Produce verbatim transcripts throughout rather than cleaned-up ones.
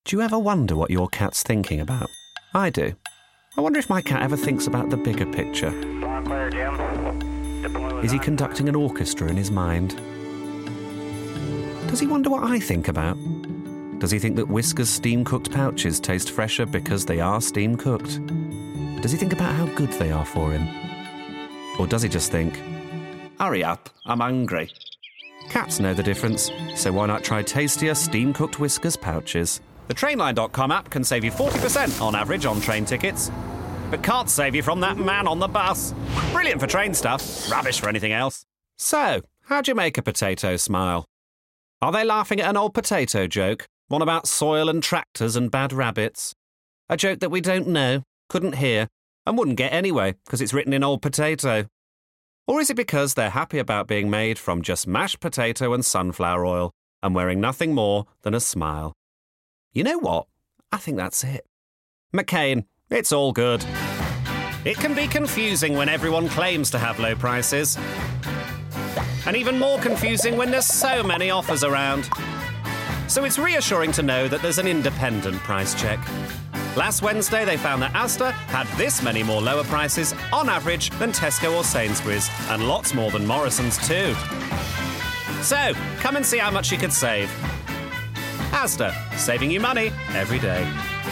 Do you ever wonder what your cat's thinking about? I do. I wonder if my cat ever thinks about the bigger picture. Is he conducting an orchestra in his mind? Does he wonder what I think about? Does he think that Whisker's steam-cooked pouches taste fresher because they are steam-cooked? Does he think about how good they are for him? Or does he just think, hurry up, I'm hungry? Cats know the difference, so why not try tastier steam-cooked Whisker's pouches? The Trainline dot com app can save you forty percent on average on train tickets, but can't save you from that man on the bus. Brilliant for train stuff, rubbish for anything else. So, how'd you make a potato smile? Are they laughing at an old potato joke? One about soil and tractors and bad rabbits? A joke that we don't know, couldn't hear, and wouldn't get anyway, because it's written in old potato? Or is it because they're happy about being made from just mashed potato and sunflower oil, and wearing nothing more than a smile? You know what? I think that's it. McCain, it's all good. It can be confusing when everyone claims to have low prices. And even more confusing when there's so many offers around. So it's reassuring to know that there's an independent price check. Last Wednesday, they found that Asda had this many more lower prices on average than Tesco or Sainsbury's, and lots more than Morrison's too. So, come and see how much you could save. Asda, saving you money every day.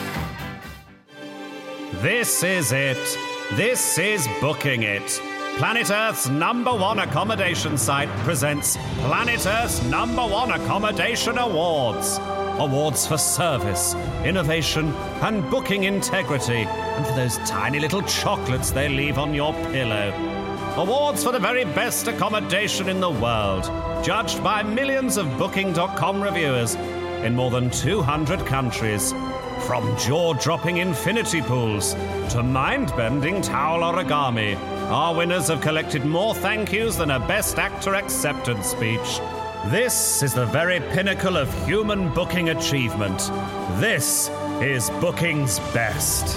This is it. This is Booking It. Planet Earth's number one accommodation site presents Planet Earth's number one accommodation awards. Awards for service, innovation, and booking integrity, and for those tiny little chocolates they leave on your pillow. Awards for the very best accommodation in the world, judged by millions of Booking dot com reviewers in more than two hundred countries. From jaw-dropping infinity pools to mind-bending towel origami, our winners have collected more thank yous than a Best Actor acceptance speech. This is the very pinnacle of human booking achievement. This is Booking's best.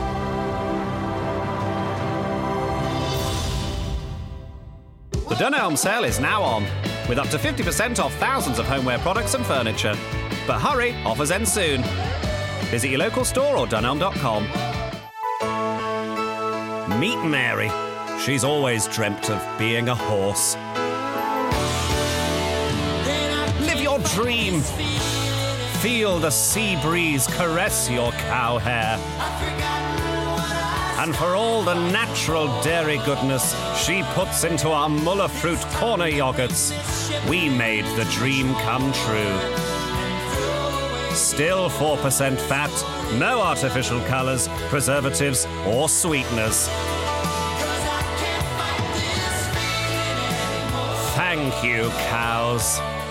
The Dunelm sale is now on, with up to fifty percent off thousands of homeware products and furniture. But hurry, offers end soon. Visit your local store or Dunelm dot com. Meet Mary. She's always dreamt of being a horse. Live your dream. Feel the sea breeze caress your cow hair. And for all the natural dairy goodness she puts into our Muller Fruit corner yogurts, we made the dream come true. Still four percent fat, no artificial colours, preservatives or sweeteners. Thank you, cows.